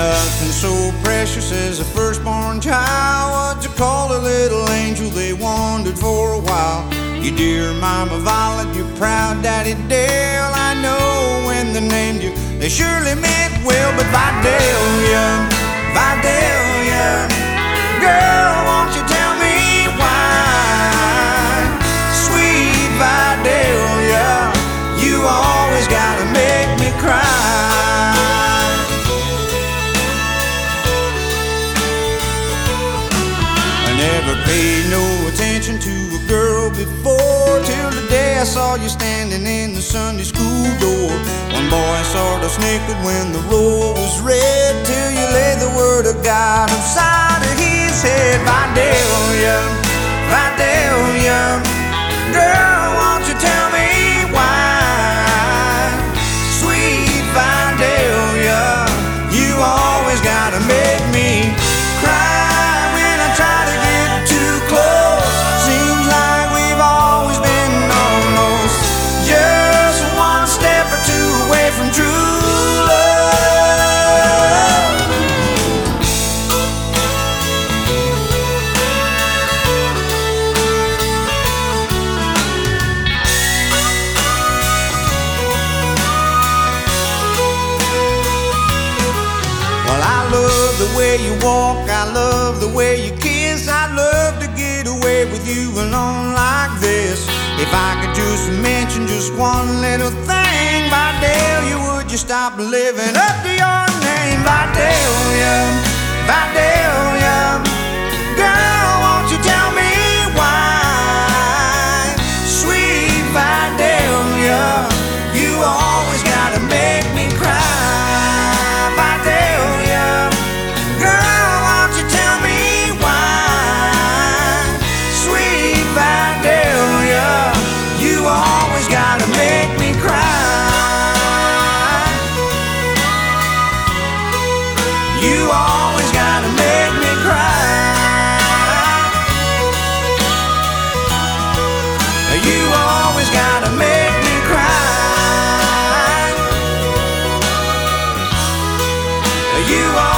Nothing so precious as a firstborn child. What to call a little angel, they wandered for a while. Your dear mama Violet, your proud daddy Dale. I know when they named you, they surely meant well. But Vidalia, Vidalia, girl, won't you tell me why? Sweet Vidalia, you always gotta make me cry. Never paid no attention to a girl before, till the day I saw you standing in the Sunday school door. One boy sort of snickered when the roll was read, till you laid the word of God inside of his head. Vidalia, Vidalia, girl, won't you tell me why? Sweet Vidalia, you always gotta make me cry. From true love. Well, I love the way you walk, I love the way you kiss. I'd love to get away with you alone like this. If I could just mention just one little thing, Vidalia, would you stop living up to your name? Vidalia, Vidalia, girl, won't you tell me why? Sweet Vidalia, you always gotta make me cry. Vidalia, girl, won't you tell me why? Sweet Vidalia, you always gotta make me cry. You always gotta make me cry. You always gotta make me cry. You